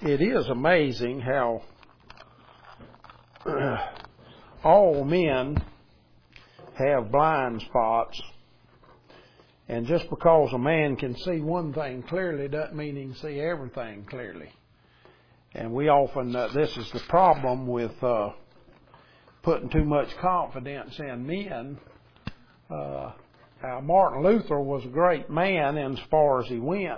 It is amazing how all men have blind spots, and just because a man can see one thing clearly doesn't mean he can see everything clearly. And we often, this is the problem with putting too much confidence in men. Martin Luther was a great man as far as he went,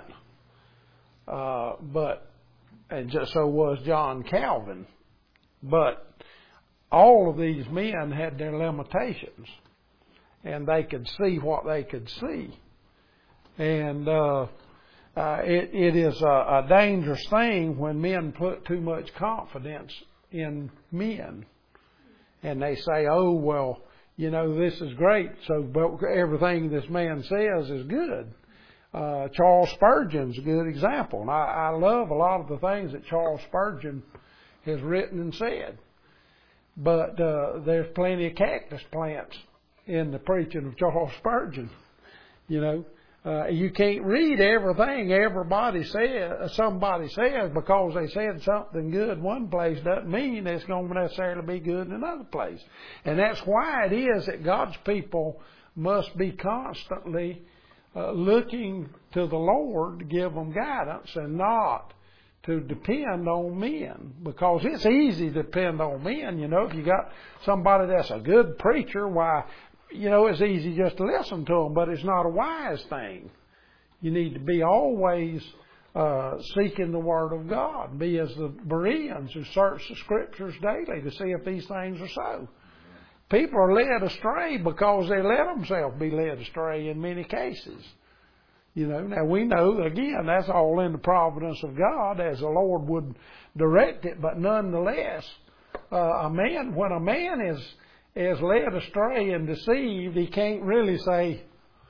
and so was John Calvin. But all of these men had their limitations, and they could see what they could see. And it is a dangerous thing when men put too much confidence in men. And they say, oh, well, you know, this is great, so everything this man says is good. Charles Spurgeon's a good example. And I love a lot of the things that Charles Spurgeon has written and said. But there's plenty of cactus plants in the preaching of Charles Spurgeon. You know, you can't read everything somebody says because they said something good one place doesn't mean it's going to necessarily be good in another place. And that's why it is that God's people must be constantly looking to the Lord to give them guidance and not to depend on men, because it's easy to depend on men. You know, if you got somebody that's a good preacher, why, you know, it's easy just to listen to them, but it's not a wise thing. You need to be always seeking the Word of God. Be as the Bereans who search the Scriptures daily to see if these things are so. People are led astray because they let themselves be led astray in many cases. You know, now we know, again, that's all in the providence of God as the Lord would direct it, but nonetheless, when a man is led astray and deceived, he can't really say,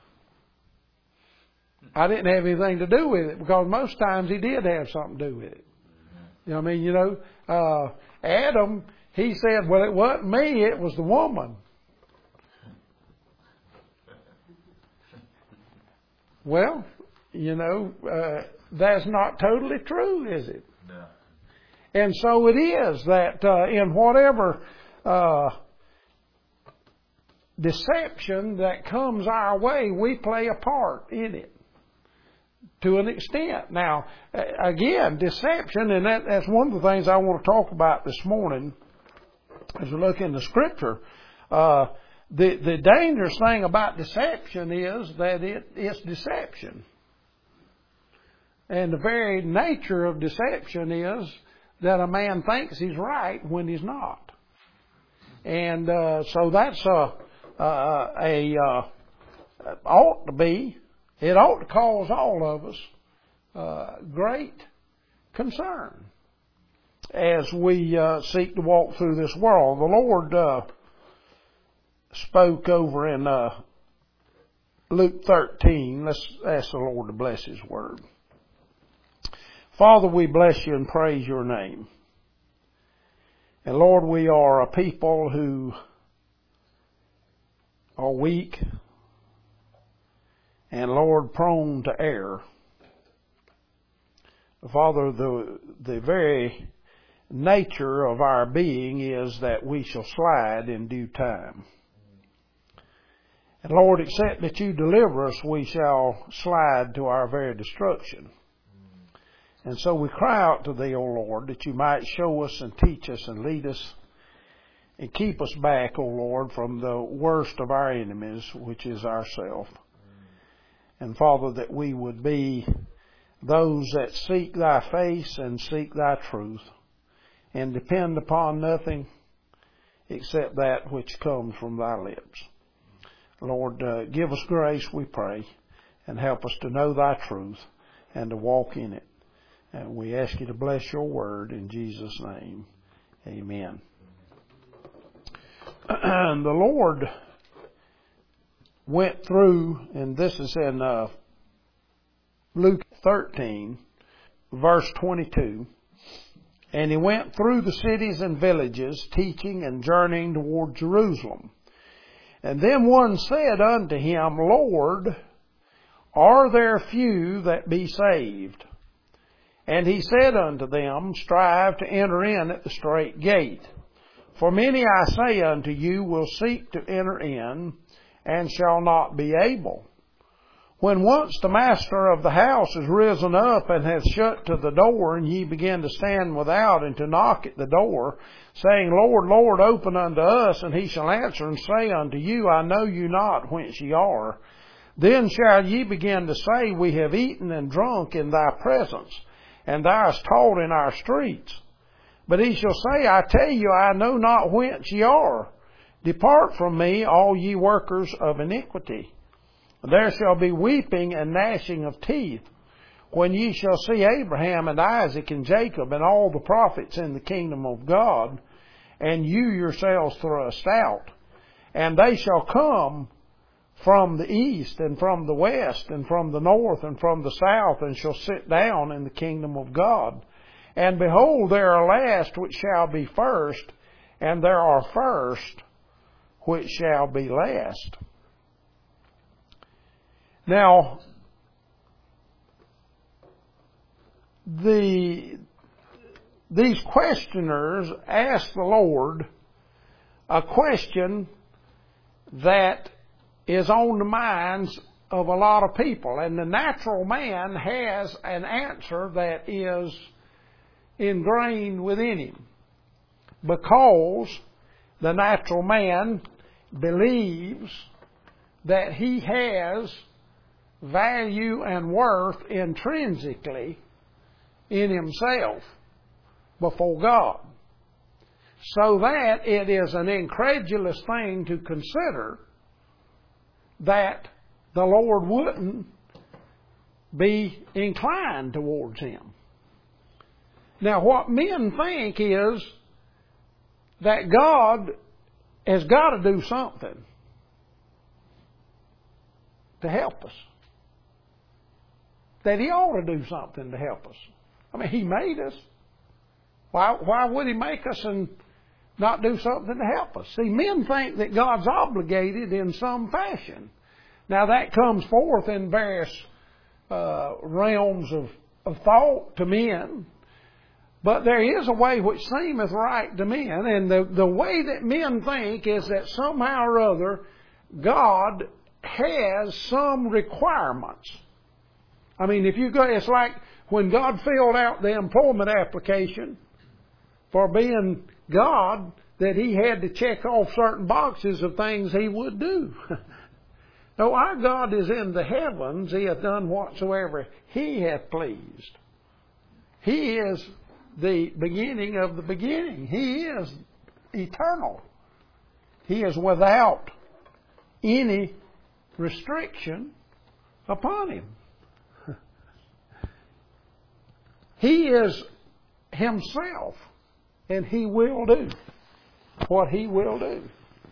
I didn't have anything to do with it, because most times he did have something to do with it. You know what I mean? You know, Adam, he said, well, it wasn't me, it was the woman. Well, you know, that's not totally true, is it? No. And so it is that in whatever deception that comes our way, we play a part in it to an extent. Now, again, deception, and that's one of the things I want to talk about this morning as we look in the Scripture. The dangerous thing about deception is that it's deception. And the very nature of deception is that a man thinks he's right when he's not. And so that's it ought to cause all of us great concern as we seek to walk through this world. The Lord spoke over in Luke 13. Let's ask the Lord to bless His Word. Father, we bless You and praise Your name. And Lord, we are a people who are weak and, Lord, prone to error. Father, the very nature of our being is that we shall slide in due time. And Lord, except that You deliver us, we shall slide to our very destruction. And so we cry out to Thee, O Lord, that You might show us and teach us and lead us and keep us back, O Lord, from the worst of our enemies, which is ourself. And Father, that we would be those that seek Thy face and seek Thy truth and depend upon nothing except that which comes from Thy lips. Lord, give us grace, we pray, and help us to know Thy truth and to walk in it. And we ask You to bless Your word in Jesus' name. Amen. The Lord went through, and this is in Luke 13, verse 22, and He went through the cities and villages, teaching and journeying toward Jerusalem. And then one said unto Him, Lord, are there few that be saved? And he said unto them, Strive to enter in at the strait gate. For many, I say unto you, will seek to enter in, and shall not be able. When once the master of the house is risen up, and hath shut to the door, and ye begin to stand without, and to knock at the door, saying, Lord, Lord, open unto us, and he shall answer and say unto you, I know you not whence ye are. Then shall ye begin to say, We have eaten and drunk in thy presence, and thou hast taught in our streets. But he shall say, I tell you, I know not whence ye are. Depart from me, all ye workers of iniquity. There shall be weeping and gnashing of teeth, when ye shall see Abraham and Isaac and Jacob and all the prophets in the kingdom of God, and you yourselves thrust out. And they shall come from the east and from the west and from the north and from the south, and shall sit down in the kingdom of God. And behold, there are last which shall be first, and there are first which shall be last. Now, these questioners asked the Lord a question that is on the minds of a lot of people. And the natural man has an answer that is ingrained within him, because the natural man believes that he has value and worth intrinsically in himself before God, so that it is an incredulous thing to consider that the Lord wouldn't be inclined towards him. Now, what men think is that God has got to do something to help us. That he ought to do something to help us. I mean, he made us. Why would he make us and not do something to help us? See, men think that God's obligated in some fashion. Now, that comes forth in various realms of thought to men. But there is a way which seemeth right to men. And the way that men think is that somehow or other God has some requirements. I mean, if you go, it's like when God filled out the employment application for being God, that he had to check off certain boxes of things he would do. No, our God is in the heavens. He hath done whatsoever he hath pleased. He is the beginning of the beginning. He is eternal. He is without any restriction upon him. He is himself, and he will do what he will do.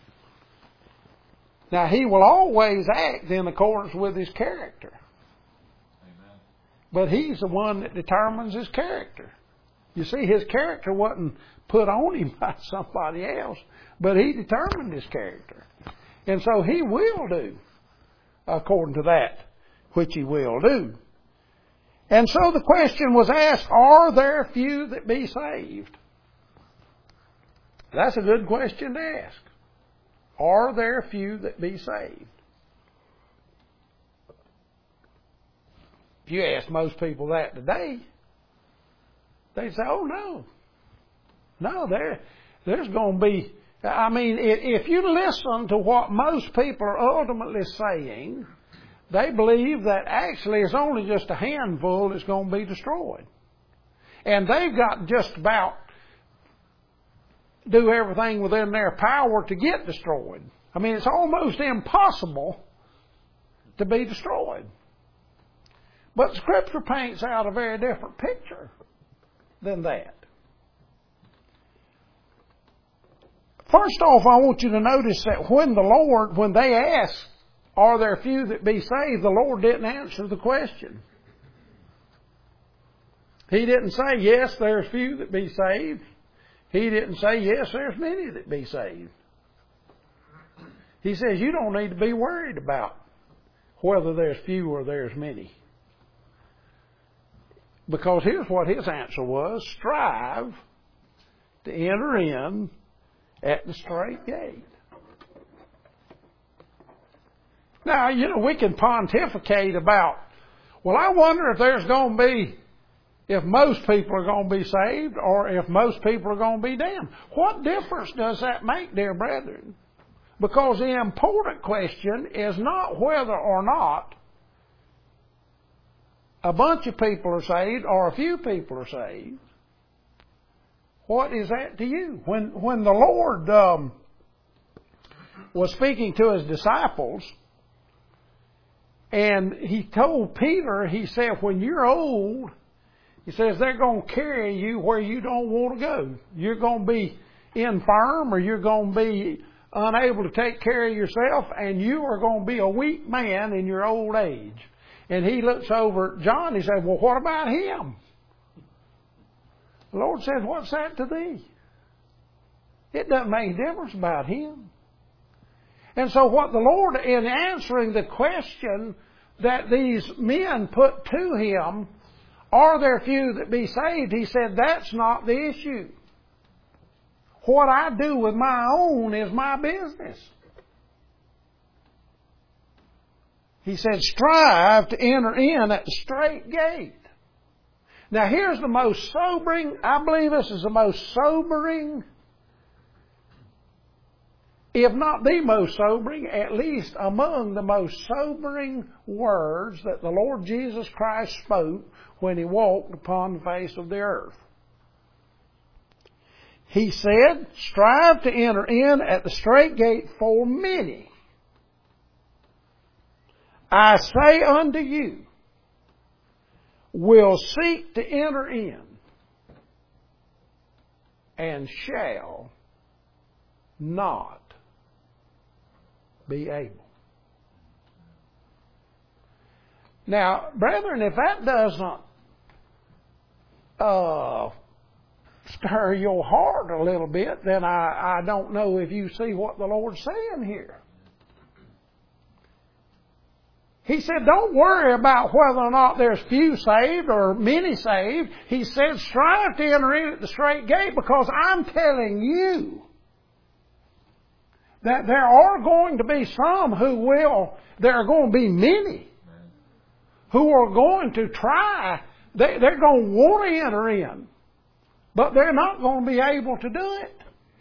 Now, he will always act in accordance with his character. Amen. But he's the one that determines his character. You see, his character wasn't put on him by somebody else, but he determined his character. And so he will do according to that which he will do. And so the question was asked, are there few that be saved? That's a good question to ask. Are there few that be saved? If you ask most people that today, they'd say, oh no. No, there's going to be... I mean, if you listen to what most people are ultimately saying, they believe that actually it's only just a handful that's going to be destroyed. And they've got just about do everything within their power to get destroyed. I mean, it's almost impossible to be destroyed. But Scripture paints out a very different picture than that. First off, I want you to notice that when they asked, are there few that be saved, the Lord didn't answer the question. He didn't say, yes, there's few that be saved. He didn't say, yes, there's many that be saved. He says, you don't need to be worried about whether there's few or there's many. Because here's what his answer was: strive to enter in at the strait gate. Now, we can pontificate about, well, I wonder if there's going to be, if most people are going to be saved or if most people are going to be damned. What difference does that make, dear brethren? Because the important question is not whether or not a bunch of people are saved or a few people are saved. What is that to you? When the Lord was speaking to His disciples, and He told Peter, He said, when you're old, He says, they're going to carry you where you don't want to go. You're going to be infirm, or you're going to be unable to take care of yourself, and you are going to be a weak man in your old age. And He looks over at John, He said, well, what about him? The Lord says, what's that to thee? It doesn't make a difference about him. And so what the Lord, in answering the question that these men put to Him, are there few that be saved? He said, that's not the issue. What I do with my own is my business. He said, strive to enter in at the strait gate. Now here's the most sobering, I believe this is the most sobering, if not the most sobering, at least among the most sobering words that the Lord Jesus Christ spoke when He walked upon the face of the earth. He said, strive to enter in at the strait gate, for many, I say unto you, will seek to enter in and shall not be able. Now, brethren, if that doesn't stir your heart a little bit, then I don't know if you see what the Lord's saying here. He said, don't worry about whether or not there's few saved or many saved. He said, strive to enter in at the strait gate, because I'm telling you that there are going to be some there are going to be many who are going to try. They're going to want to enter in, but they're not going to be able to do it.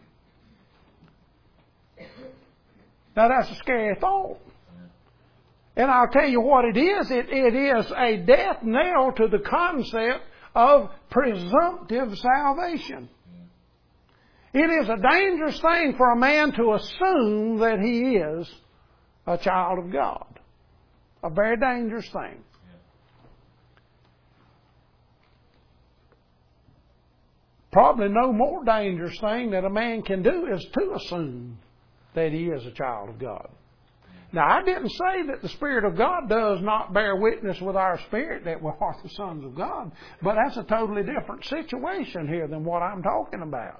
Now that's a scary thought. And I'll tell you what it is. It is a death knell to the concept of presumptive salvation. It is a dangerous thing for a man to assume that he is a child of God. A very dangerous thing. Probably no more dangerous thing that a man can do is to assume that he is a child of God. Now, I didn't say that the Spirit of God does not bear witness with our spirit that we are the sons of God, but that's a totally different situation here than what I'm talking about.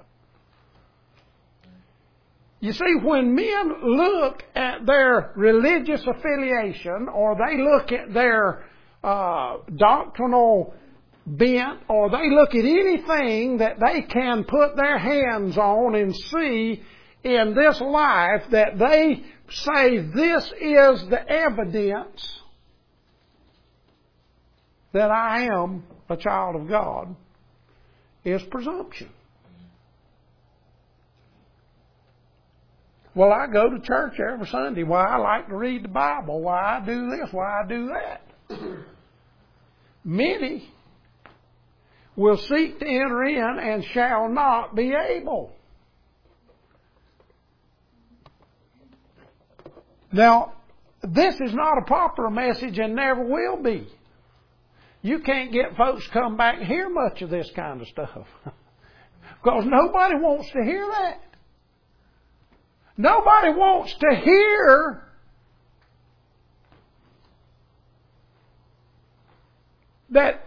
You see, when men look at their religious affiliation, or they look at their doctrinal bent, or they look at anything that they can put their hands on and see in this life, that they say this is the evidence that I am a child of God, is presumption. Well, I go to church every Sunday. Why, I like to read the Bible. Why, I do this. Why, I do that. Many will seek to enter in and shall not be able. Now, this is not a popular message and never will be. You can't get folks to come back and hear much of this kind of stuff. Because nobody wants to hear that. Nobody wants to hear that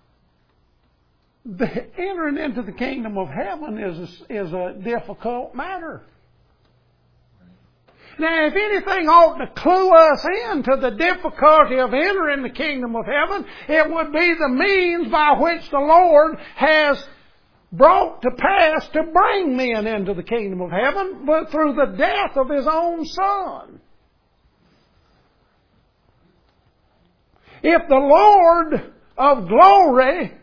entering into the kingdom of heaven is a difficult matter. Now, if anything ought to clue us into the difficulty of entering the kingdom of heaven, it would be the means by which the Lord has brought to pass to bring men into the kingdom of heaven, but through the death of His own Son. If the Lord of glory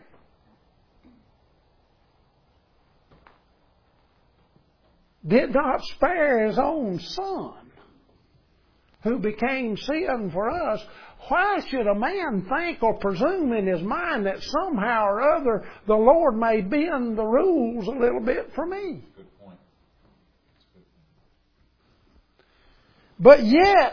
did not spare His own Son, who became sin for us, why should a man think or presume in his mind that somehow or other the Lord may bend the rules a little bit for me? Good point. But yet,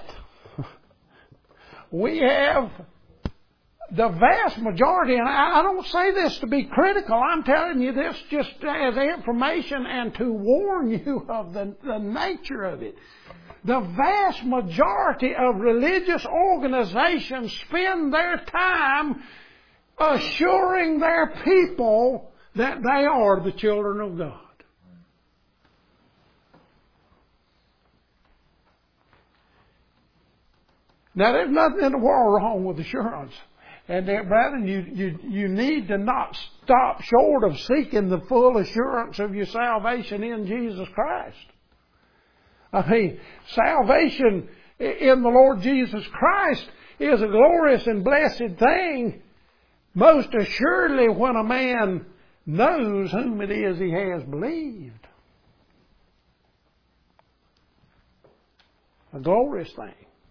we have the vast majority, and I don't say this to be critical, I'm telling you this just as information and to warn you of the nature of it. The vast majority of religious organizations spend their time assuring their people that they are the children of God. Now, there's nothing in the world wrong with assurance. And brethren, you need to not stop short of seeking the full assurance of your salvation in Jesus Christ. I mean, salvation in the Lord Jesus Christ is a glorious and blessed thing, most assuredly when a man knows whom it is he has believed. A glorious thing.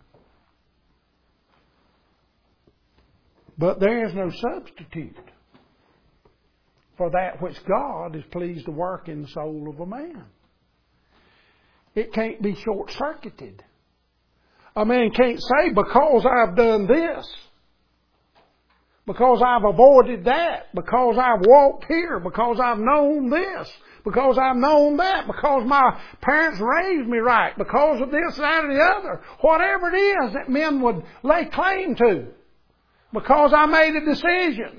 But there is no substitute for that which God is pleased to work in the soul of a man. It can't be short-circuited. A man can't say, because I've done this, because I've avoided that, because I've walked here, because I've known this, because I've known that, because my parents raised me right, because of this, that, or the other. Whatever it is that men would lay claim to. Because I made a decision.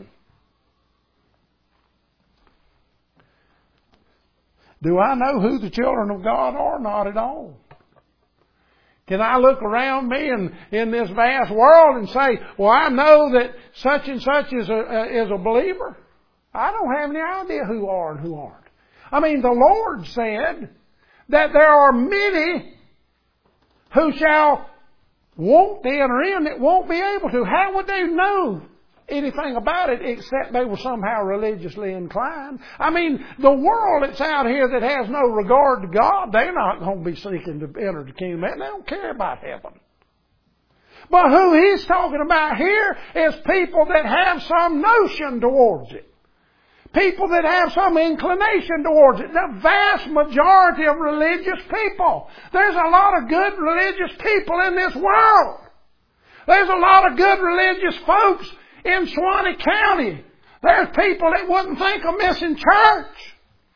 Do I know who the children of God are? Not at all. Can I look around me and in this vast world and say, well, I know that such and such is a believer? I don't have any idea who are and who aren't. I mean, the Lord said that there are many who shall want to enter in that won't be able to. How would they know anything about it except they were somehow religiously inclined? I mean, the world that's out here that has no regard to God, they're not going to be seeking to enter the kingdom. They don't care about heaven. But who He's talking about here is people that have some notion towards it. People that have some inclination towards it. The vast majority of religious people. There's a lot of good religious people in this world. There's a lot of good religious folks in Suwannee County. There's people that wouldn't think of missing church.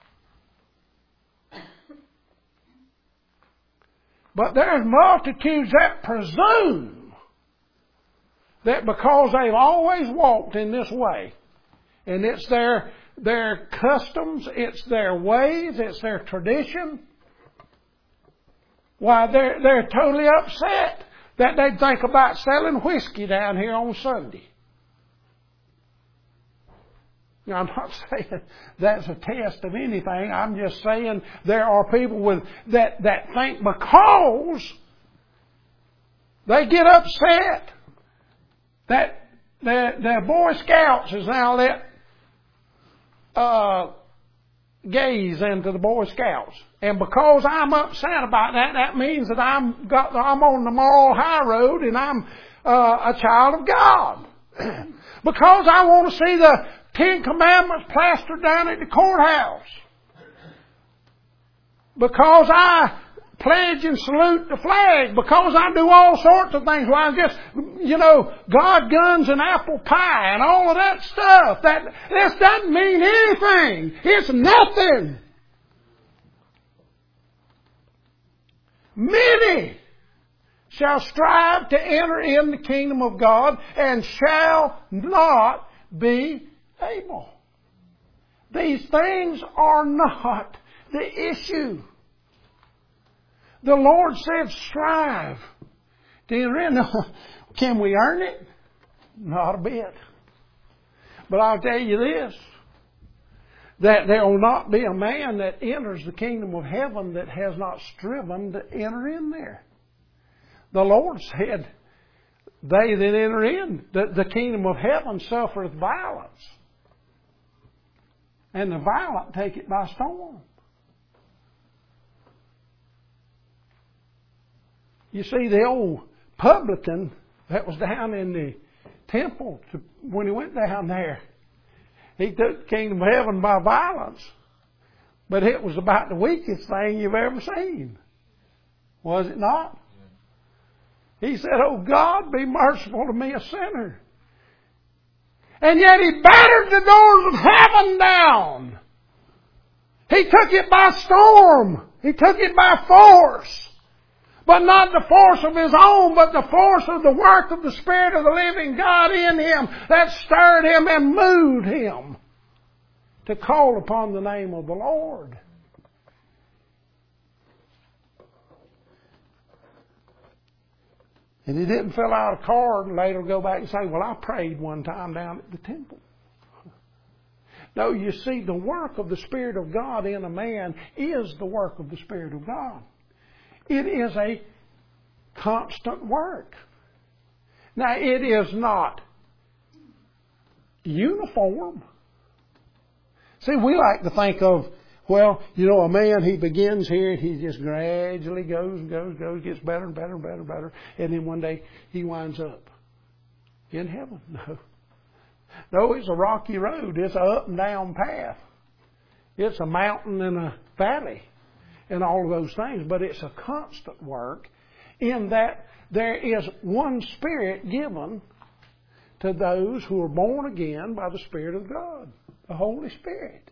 But there's multitudes that presume that because they've always walked in this way, and it's their customs, it's their ways, it's their tradition. Why, they're totally upset that they think about selling whiskey down here on Sunday. Now, I'm not saying that's a test of anything. I'm just saying there are people that think because they get upset that the Boy Scouts is now let gaze into the Boy Scouts. And because I'm upset about that, that means that I'm on the moral high road and I'm a child of God. Because I want to see the 10 Commandments plastered down at the courthouse. Because I pledge and salute the flag. Because I do all sorts of things. Well, I just, God, guns, and apple pie and all of that stuff. This doesn't mean anything. It's nothing. Many shall strive to enter in the kingdom of God and shall not be able. These things are not the issue. The Lord said, strive to enter in. Can we earn it? Not a bit. But I'll tell you this, that there will not be a man that enters the kingdom of heaven that has not striven to enter in there. The Lord said, they that enter in, the kingdom of heaven suffereth violence. And the violent take it by storm. You see, the old publican that was down in the temple, when he went down there, he took the kingdom of heaven by violence. But it was about the weakest thing you've ever seen. Was it not? He said, oh God, be merciful to me, a sinner. And yet he battered the doors of heaven down. He took it by storm. He took it by force. But not the force of his own, but the force of the work of the Spirit of the living God in him that stirred him and moved him to call upon the name of the Lord. And he didn't fill out a card and later go back and say, well, I prayed one time down at the temple. No, you see, the work of the Spirit of God in a man is the work of the Spirit of God. It is a constant work. Now, it is not uniform. See, we like to think of, well, you know, a man, he begins here and he just gradually goes and goes, gets better and better and better and better. And then one day he winds up in heaven. No, it's a rocky road. It's an up and down path. It's a mountain and a valley and all of those things. But it's a constant work in that there is one Spirit given to those who are born again by the Spirit of God, the Holy Spirit.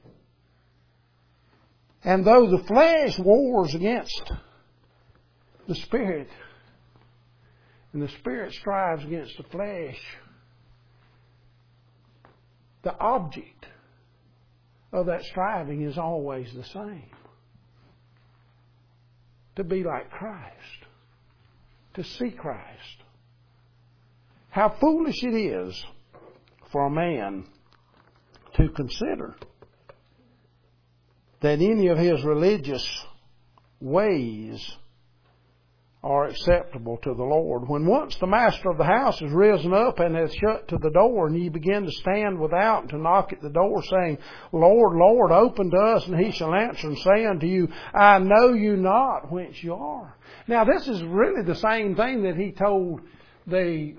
And though the flesh wars against the Spirit, and the Spirit strives against the flesh, the object of that striving is always the same. To be like Christ. To see Christ. How foolish it is for a man to consider that any of his religious ways are acceptable to the Lord. When once the master of the house has risen up and has shut to the door, and ye begin to stand without and to knock at the door, saying, Lord, Lord, open to us, and he shall answer and say unto you, I know you not whence you are. Now this is really the same thing that he told those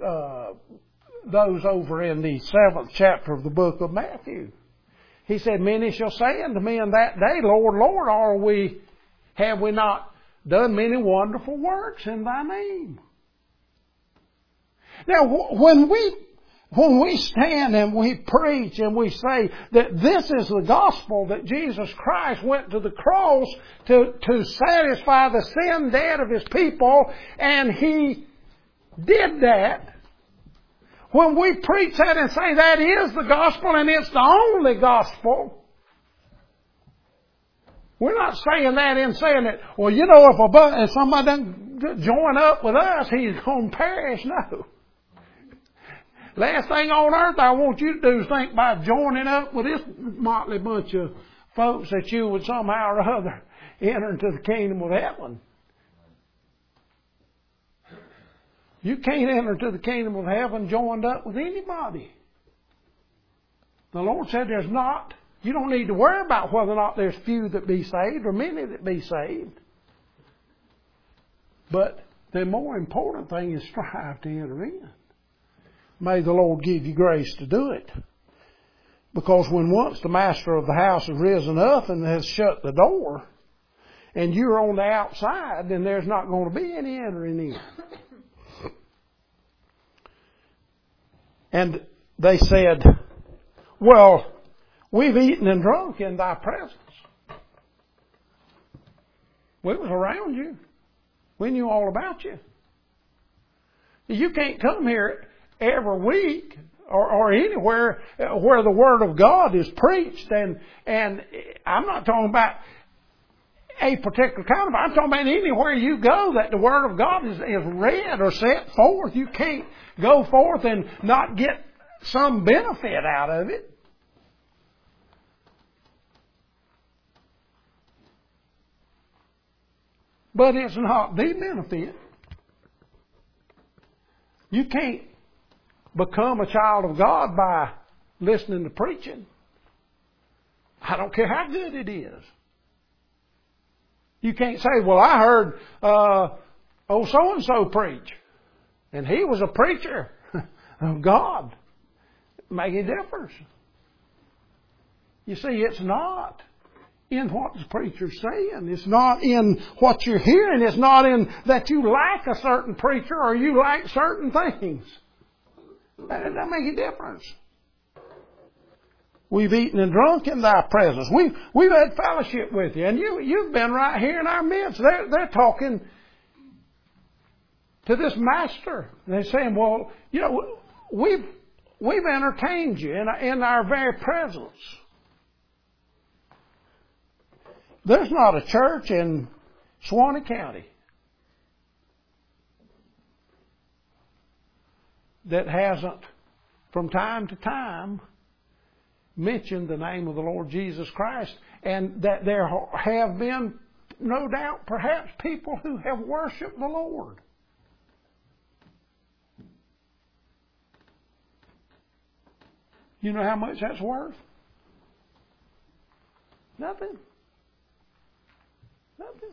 over in the 7th chapter of the book of Matthew. He said, many shall say unto me in that day, Lord, Lord, have we not done many wonderful works in thy name? Now, when we stand and we preach and we say that this is the gospel, that Jesus Christ went to the cross to satisfy the sin debt of his people, and he did that. When we preach that and say that is the gospel and it's the only gospel, we're not saying that in saying that, well, you know, if somebody doesn't join up with us, he's going to perish. No. Last thing on earth I want you to do is think by joining up with this motley bunch of folks that you would somehow or other enter into the kingdom of heaven. You can't enter into the kingdom of heaven joined up with anybody. The Lord said you don't need to worry about whether or not there's few that be saved or many that be saved. But the more important thing is strive to enter in. May the Lord give you grace to do it. Because when once the master of the house has risen up and has shut the door, and you're on the outside, then there's not going to be any entering in. And they said, well, we've eaten and drunk in thy presence. We was around you. We knew all about you. You can't come here every week or anywhere where the Word of God is preached. And I'm not talking about a particular kind of, I'm talking about anywhere you go that the Word of God is read or set forth. You can't go forth and not get some benefit out of it. But it's not the benefit. You can't become a child of God by listening to preaching. I don't care how good it is. You can't say, well, I heard so-and-so preach. And he was a preacher of God. Make a difference. You see, it's not in what the preacher's saying. It's not in what you're hearing. It's not in that you like a certain preacher or you like certain things. That doesn't make a difference. We've eaten and drunk in thy presence. We've had fellowship with you. And you've been right here in our midst. They're talking to this master. They're saying, well, you know, we've entertained you in our very presence. There's not a church in Suwannee County that hasn't, from time to time, mentioned the name of the Lord Jesus Christ, and that there have been, no doubt, perhaps people who have worshiped the Lord. You know how much that's worth? Nothing. Nothing.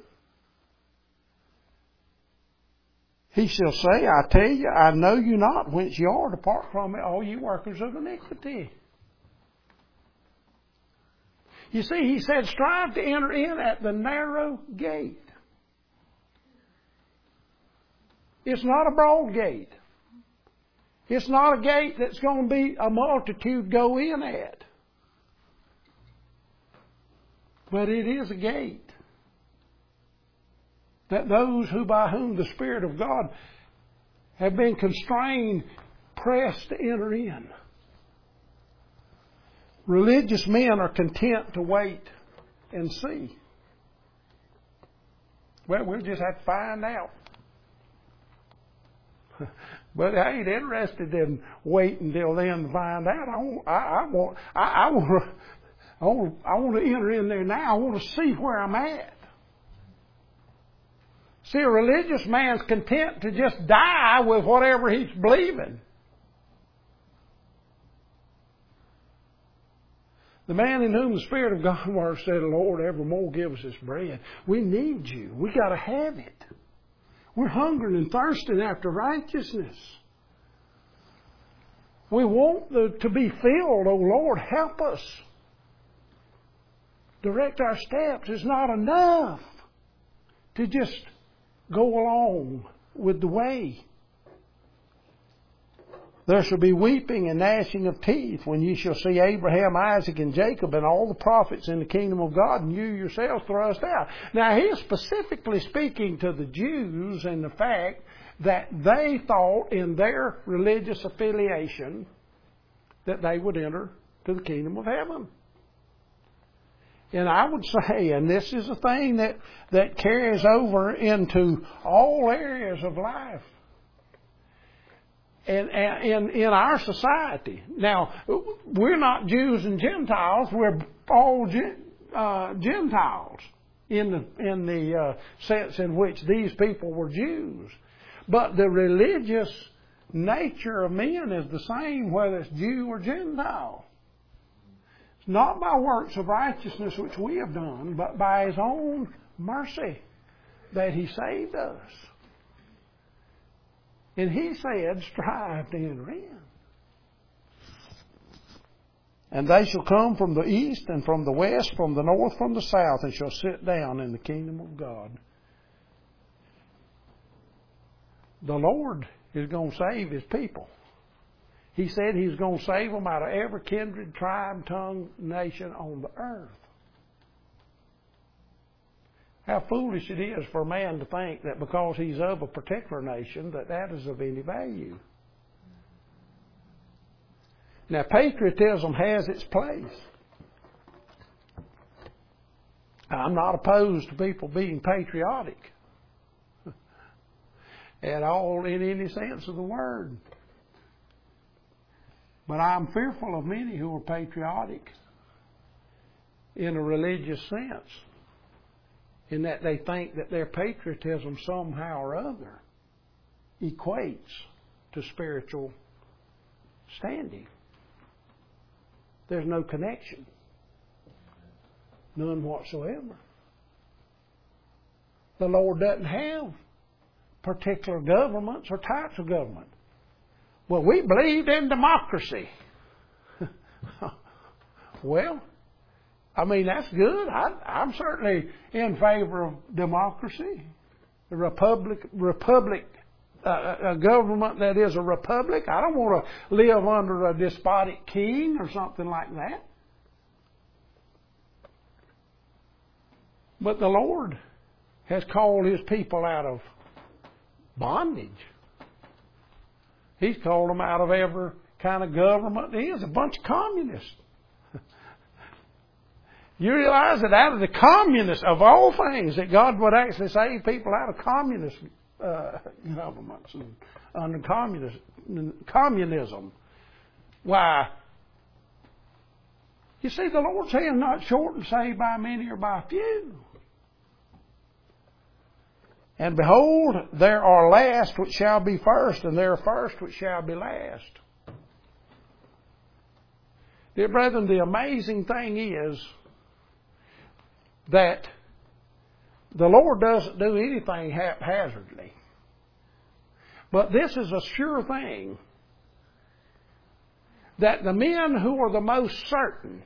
He shall say, I tell you, I know you not whence you are. Depart from me, all you workers of iniquity. You see, he said, strive to enter in at the narrow gate. It's not a broad gate. It's not a gate that's going to be a multitude go in at. But it is a gate that those by whom the Spirit of God have been constrained, pressed to enter in. Religious men are content to wait and see. Well, we'll just have to find out. But I ain't interested in waiting until then to find out. I want to enter in there now. I want to see where I'm at. See, a religious man's content to just die with whatever he's believing. The man in whom the Spirit of God works said, Lord, evermore give us this bread. We need you. We got to have it. We're hungering and thirsting after righteousness. We want to be filled. Oh, Lord, help us. Direct our steps. It's not enough to just go along with the way. There shall be weeping and gnashing of teeth when you shall see Abraham, Isaac, and Jacob and all the prophets in the kingdom of God, and you yourselves thrust out. Now, he's specifically speaking to the Jews and the fact that they thought in their religious affiliation that they would enter to the kingdom of heaven. And I would say, and this is a thing that carries over into all areas of life. And in our society. Now, we're not Jews and Gentiles. We're all Gentiles in the sense in which these people were Jews. But the religious nature of men is the same whether it's Jew or Gentile. It's not by works of righteousness which we have done, but by His own mercy that He saved us. And He said, strive to enter in. And they shall come from the east and from the west, from the north, from the south, and shall sit down in the kingdom of God. The Lord is going to save His people. He said He's going to save them out of every kindred, tribe, tongue, nation on the earth. How foolish it is for a man to think that because he's of a particular nation that is of any value. Now, patriotism has its place. I'm not opposed to people being patriotic at all in any sense of the word. But I'm fearful of many who are patriotic in a religious sense, in that they think that their patriotism somehow or other equates to spiritual standing. There's no connection. None whatsoever. The Lord doesn't have particular governments or types of government. Well, we believed in democracy. Well, I mean, that's good. I'm certainly in favor of democracy. A a government that is a republic. I don't want to live under a despotic king or something like that. But the Lord has called His people out of bondage. He's called them out of every kind of government. He is a bunch of communists. You realize that out of the communists, of all things, that God would actually save people out of communist governments and under communism. Why? You see, the Lord's hand not short and saved by many or by few. And behold, there are last which shall be first, and there are first which shall be last. Dear brethren, the amazing thing is that the Lord doesn't do anything haphazardly. But this is a sure thing, that the men who are the most certain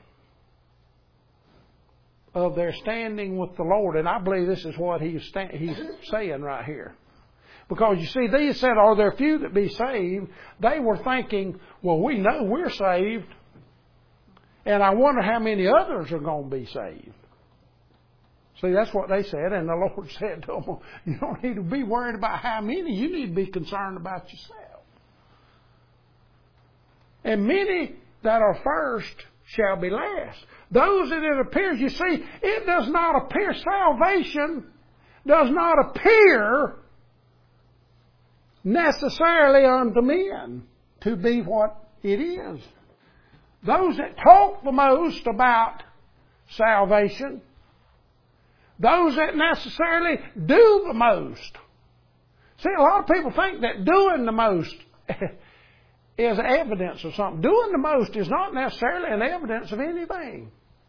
of their standing with the Lord, and I believe this is what he's saying right here. Because you see, these said, are there few that be saved? They were thinking, well, we know we're saved, and I wonder how many others are going to be saved. See, that's what they said, and the Lord said to them, you don't need to be worried about how many, you need to be concerned about yourself. And many that are first shall be last. Those that it appears, you see, it does not appear, salvation does not appear necessarily unto men to be what it is. Those that talk the most about salvation, those that necessarily do the most. See, a lot of people think that doing the most is evidence of something. Doing the most is not necessarily an evidence of anything.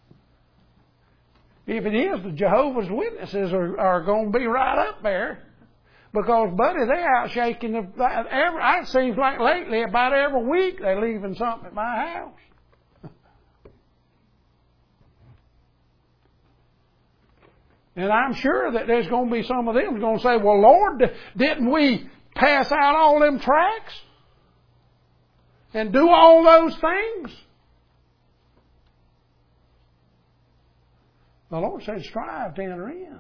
If it is, the Jehovah's Witnesses are going to be right up there. Because, buddy, they're out shaking. It seems like lately, about every week, they're leaving something at my house. And I'm sure that there's going to be some of them going to say, well, Lord, didn't we pass out all them tracts? And do all those things? The Lord said, strive to enter in.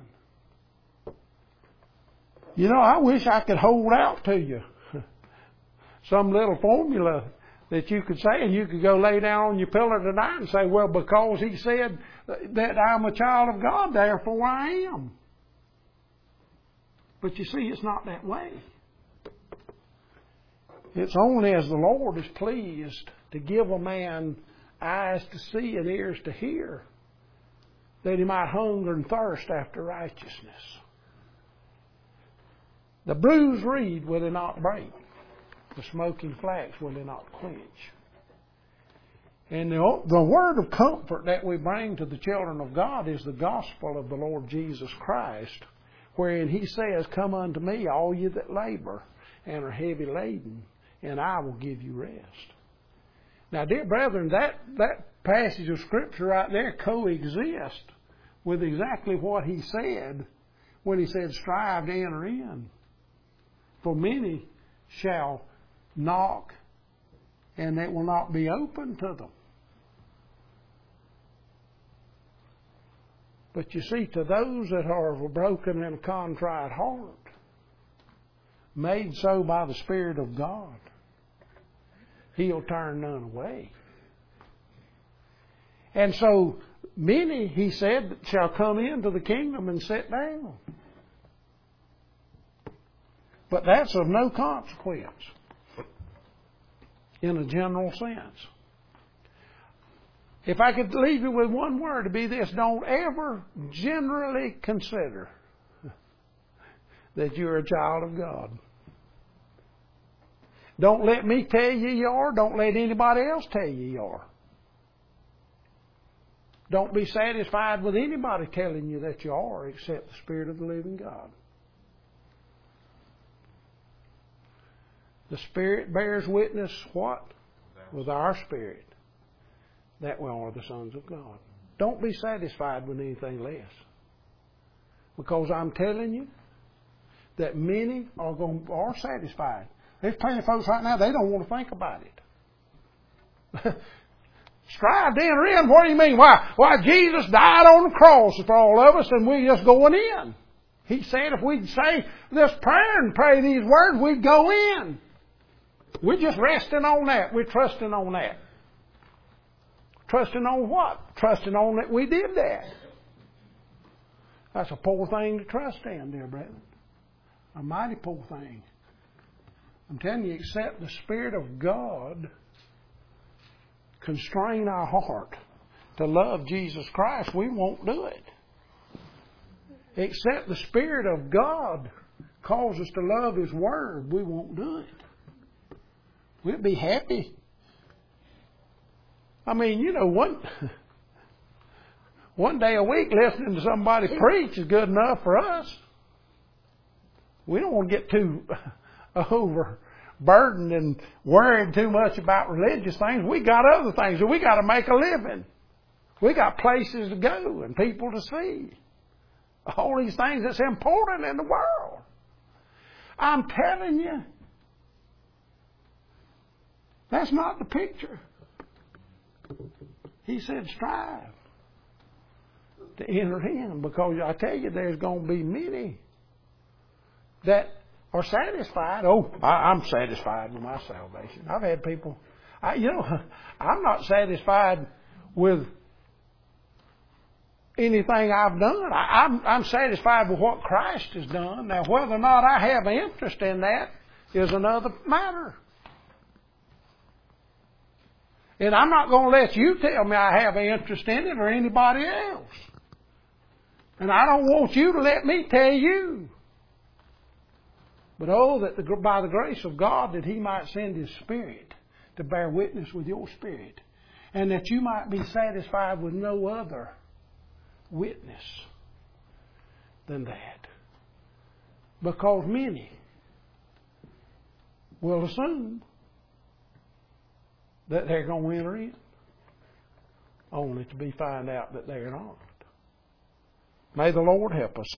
You know, I wish I could hold out to you some little formula that you could say, and you could go lay down on your pillow tonight and say, well, because He said that I'm a child of God, therefore I am. But you see, it's not that way. It's only as the Lord is pleased to give a man eyes to see and ears to hear, that he might hunger and thirst after righteousness. The bruised reed will He not break. The smoking flax will He not quench. And the word of comfort that we bring to the children of God is the gospel of the Lord Jesus Christ, wherein He says, come unto me, all you that labor and are heavy laden, and I will give you rest. Now, dear brethren, that passage of Scripture right there coexists with exactly what He said when He said, strive to enter in. For many shall knock, and it will not be open to them. But you see, to those that are of a broken and a contrite heart, made so by the Spirit of God, He'll turn none away. And so many, he said, shall come into the kingdom and sit down. But that's of no consequence in a general sense. If I could leave you with one word, it'd be this: don't ever generally consider that you're a child of God. Don't let me tell you are. Don't let anybody else tell you are. Don't be satisfied with anybody telling you that you are, except the Spirit of the living God. The Spirit bears witness what? With our spirit, that we are the sons of God. Don't be satisfied with anything less. Because I'm telling you that many are satisfied. There's plenty of folks right now, they don't want to think about it. Strive to enter in. What do you mean? Why Jesus died on the cross for all of us and we're just going in. He said if we'd say this prayer and pray these words, we'd go in. We're just resting on that. We're trusting on that. Trusting on what? Trusting on that we did that. That's a poor thing to trust in, dear brethren. A mighty poor thing. I'm telling you, except the Spirit of God constrain our heart to love Jesus Christ, we won't do it. Except the Spirit of God calls us to love His Word, we won't do it. We'll be happy. I mean, you know, one day a week listening to somebody preach is good enough for us. We don't want to get too overburdened and worried too much about religious things. We got other things. We got to make a living. We got places to go and people to see. All these things that's important in the world. I'm telling you, that's not the picture. He said strive to enter in, because I tell you there's going to be many that are satisfied. Oh, I'm satisfied with my salvation. I've had people, I'm not satisfied with anything I've done. I'm satisfied with what Christ has done. Now, whether or not I have an interest in that is another matter. And I'm not going to let you tell me I have an interest in it or anybody else. And I don't want you to let me tell you. But that by the grace of God that He might send His Spirit to bear witness with your spirit. And that you might be satisfied with no other witness than that. Because many will assume that they're going to enter in, only to be found out that they're not. May the Lord help us.